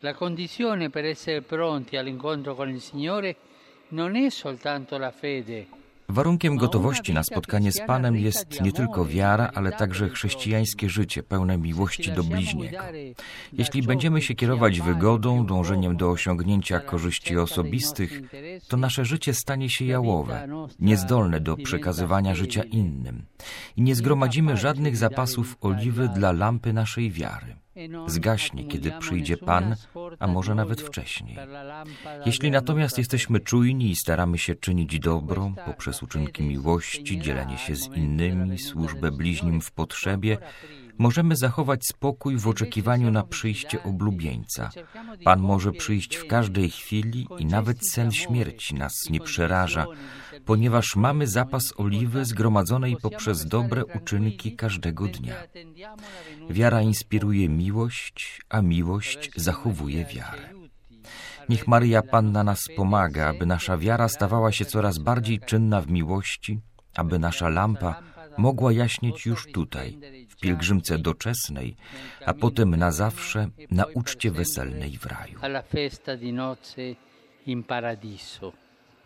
La condizione per essere pronti all'incontro con il Signore non è soltanto la fede. Warunkiem gotowości na spotkanie z Panem jest nie tylko wiara, ale także chrześcijańskie życie pełne miłości do bliźniego. Jeśli będziemy się kierować wygodą, dążeniem do osiągnięcia korzyści osobistych, to nasze życie stanie się jałowe, niezdolne do przekazywania życia innym i nie zgromadzimy żadnych zapasów oliwy dla lampy naszej wiary. Zgaśnie, kiedy przyjdzie Pan, a może nawet wcześniej. Jeśli natomiast jesteśmy czujni i staramy się czynić dobro poprzez uczynki miłości, dzielenie się z innymi, służbę bliźnim w potrzebie, możemy zachować spokój w oczekiwaniu na przyjście oblubieńca. Pan może przyjść w każdej chwili i nawet sen śmierci nas nie przeraża, ponieważ mamy zapas oliwy zgromadzonej poprzez dobre uczynki każdego dnia. Wiara inspiruje miłość, a miłość zachowuje wiarę. Niech Maryja Panna nas pomaga, aby nasza wiara stawała się coraz bardziej czynna w miłości, aby nasza lampa mogła jaśnieć już tutaj, w pielgrzymce doczesnej, a potem na zawsze na uczcie weselnej w raju. Alla festa di nozze in paradiso.